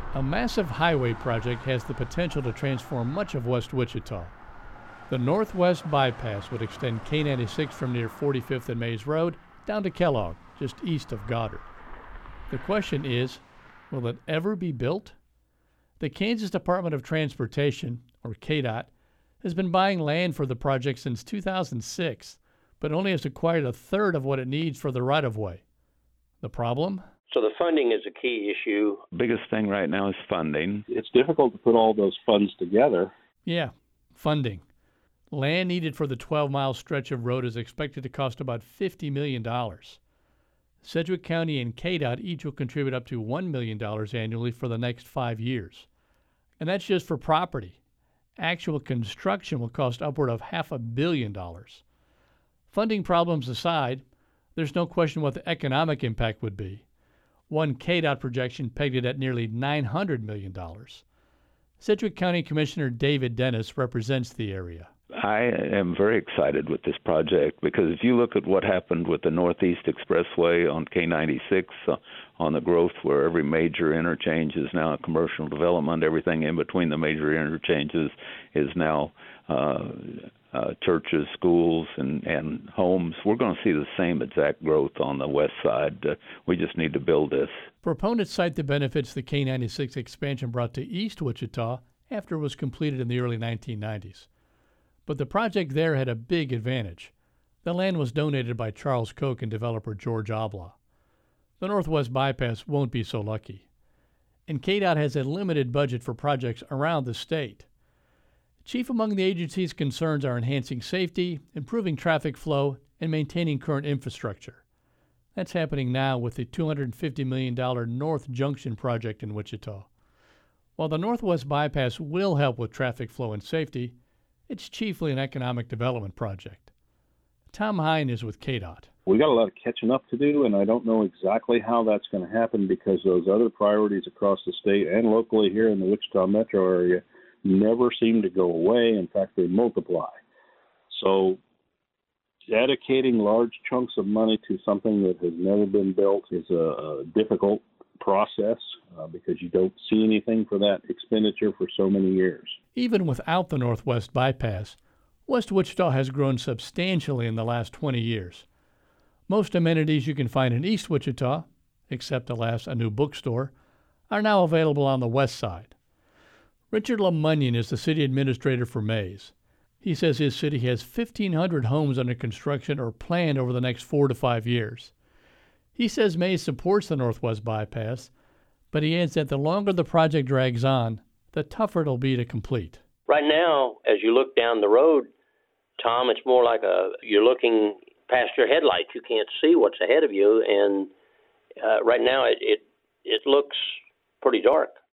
A massive highway project has the potential to transform much of West Wichita. The Northwest Bypass would extend K-96 from near 45th and Mays Road down to Kellogg, just east of Goddard. The question is, will it ever be built? The Kansas Department of Transportation, or KDOT, has been buying land for the project since 2006, but only has acquired a third of what it needs for the right-of-way. The problem? So the funding is a key issue. Biggest thing right now is funding. It's difficult to put all those funds together. Yeah, funding. Land needed for the 12-mile stretch of road is expected to cost about $50 million. Sedgwick County and KDOT each will contribute up to $1 million annually for the next 5 years. And that's just for property. Actual construction will cost upward of $500 million. Funding problems aside, there's no question what the economic impact would be. One KDOT projection pegged it at nearly $900 million. Sedgwick County Commissioner David Dennis represents the area. I am very excited with this project because if you look at what happened with the Northeast Expressway on K-96, on the growth where every major interchange is now a commercial development, everything in between the major interchanges is now churches, schools, and homes. We're going to see the same exact growth on the west side. We just need to build this. Proponents cite the benefits the K-96 expansion brought to East Wichita after it was completed in the early 1990s. But the project there had a big advantage. The land was donated by Charles Koch and developer George Obla. The Northwest Bypass won't be so lucky. And KDOT has a limited budget for projects around the state. Chief among the agency's concerns are enhancing safety, improving traffic flow, and maintaining current infrastructure. That's happening now with the $250 million North Junction project in Wichita. While the Northwest Bypass will help with traffic flow and safety, it's chiefly an economic development project. Tom Hine is with KDOT. We got a lot of catching up to do, and I don't know exactly how that's going to happen because those other priorities across the state and locally here in the Wichita metro area never seem to go away. In fact, they multiply. So dedicating large chunks of money to something that has never been built is a difficult process because you don't see anything for that expenditure for so many years. Even without the Northwest Bypass, West Wichita has grown substantially in the last 20 years. Most amenities you can find in East Wichita, except alas a new bookstore, are now available on the west side. Richard LeMunyon is the city administrator for Mays. He says his city has 1,500 homes under construction or planned over the next 4 to 5 years. He says Mays supports the Northwest Bypass, but he adds that the longer the project drags on, the tougher it'll be to complete. Right now, as you look down the road, Tom, it's more like you're looking past your headlights. You can't see what's ahead of you, and right now it looks pretty dark.